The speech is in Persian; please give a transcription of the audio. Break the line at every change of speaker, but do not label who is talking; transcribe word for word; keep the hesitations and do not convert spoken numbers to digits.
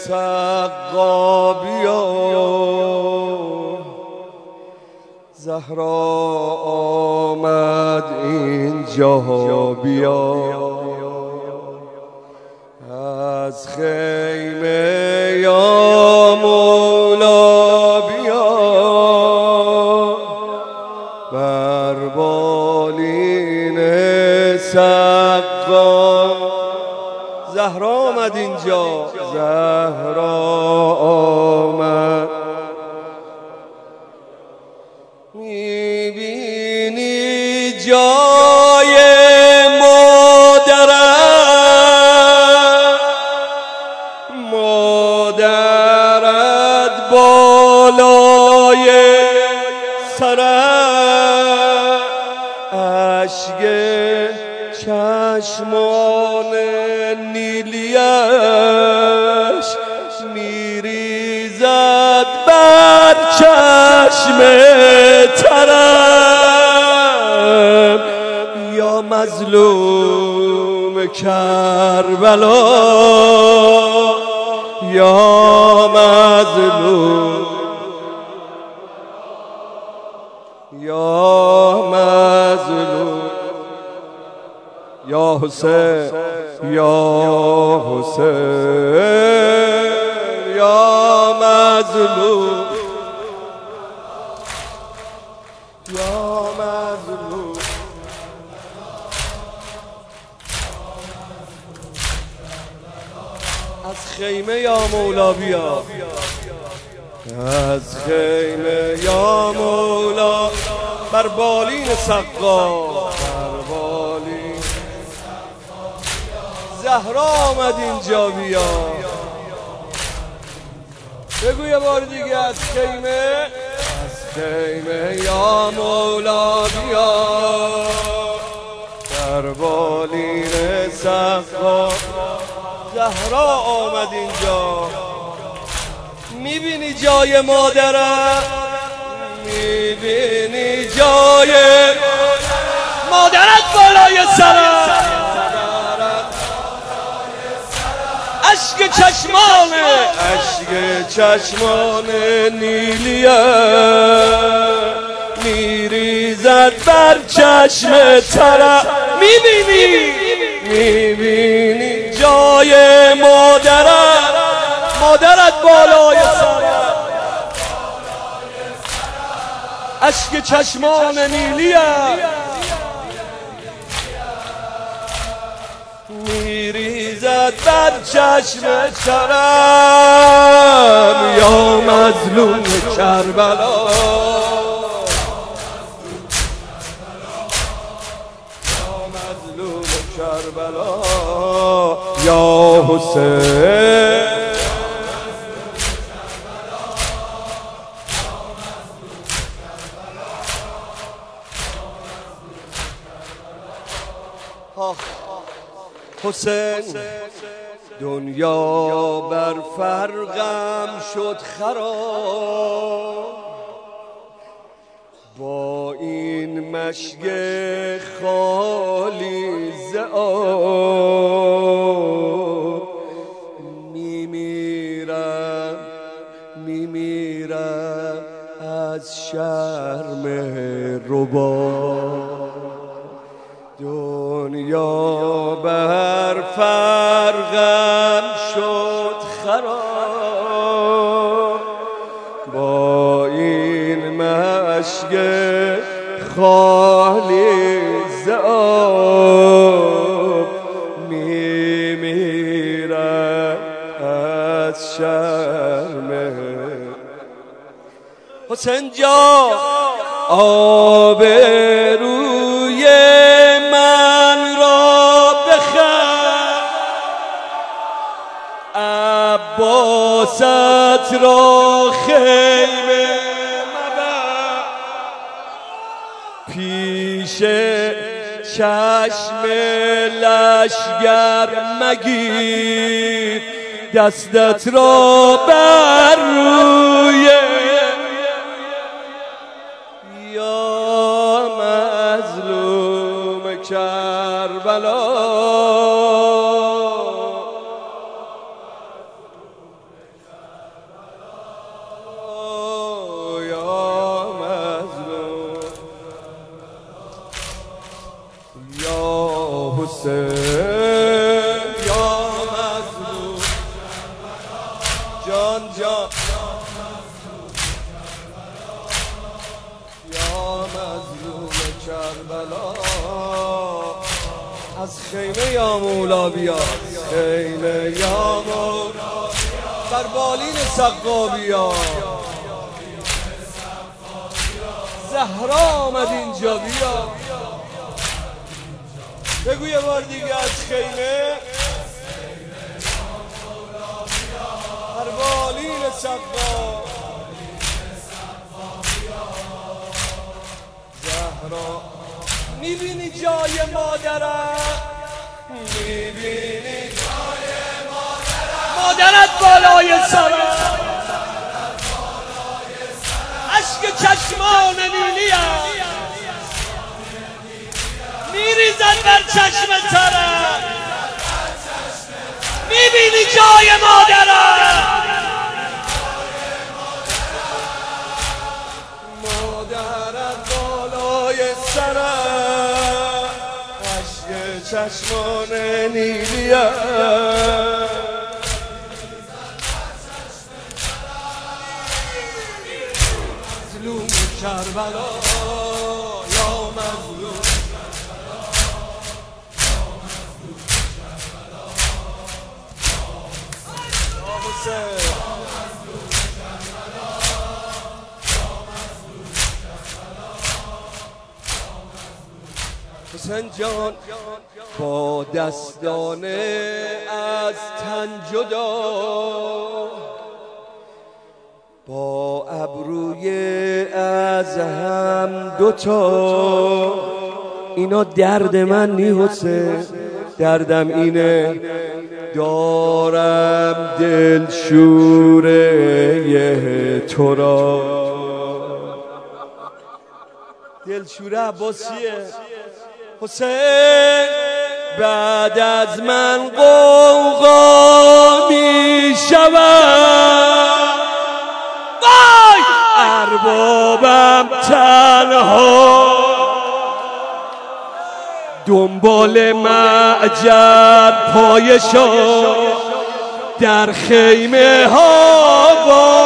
سقا بیا، زهرا آمد اینجا بیا، از خیمه یا مولا بیا، بر بالین سقا. زهرا آمد اینجا، زهرا آمد. میبینی جای مادرت، مادرت بالای سرت، اشک چشمان نیلیش میریزد بر چشم ترم. یا مظلوم کربلا، یا مظلوم، یا مظلوم، یا حسین، یا حسین، یا مظلوم، یا مظلوم. از خیمه یا مولا بیا، از خیمه یا مولا، بر بالین سقا، بر بالین زهرا آمد اینجا بیا. بگو یه بار دیگه، از خیمه، از خیمه یا مولا بیا، بر بالین سقا، زهرا آمد اینجا. میبینی جای مادرت، میبینی جای مادرت بالای سرت، اشک چشمانه، اشک چشمان نیلیه میریزد بر چشم ترت. میبینی، میبینی جای مادرت، مادرت بالای سرت، اشک چشمان نیلیه میریزد بر چشم ترم. یا مظلوم کربلا، یا مظلوم کربلا، یا حسین، حسین. دنیا بر فرقم شد خراب، با این مشک خالی ز آب، میمیرم، میمیرم از شرم رباب. دنیا بر فرقم شد خراب، با این مشک خالی ز آب، میمیرم از شرم. حسین جا آب روی من را بخر، عباست را خیمه مبر، پیش چشم لشگر مگیر، دستت را بر روی یا مظلوم کربلا. یا مظلوم جان جان یا مظلوم کربلا از خیمه یا مولا بیا خیمه یا مولا بر بالین سقا بیا زهرا آمد اینجا بیا بگو یه بار دیگه از خیمه بر بالین سقا زهرا میبینی جای مادرم میبینی جای مادرم مادرت بالای سرم عشق چشمان نیلیم میریزد بر چشم ترم میبینی جای مادرم مادرت بالای سرم عشق چشمان نیلیم مظلوم کربلا یا مظلوم حسین جان با دستانه از تن جدا با ابروی از هم دوتا اینا درد من نی حسین دردم اینه دارم دل شوره تو را دل شوره عباسیه حسین بعد از من قوقا می شود وای اربابم تنها دنبال معجر پایشان در خیمه ها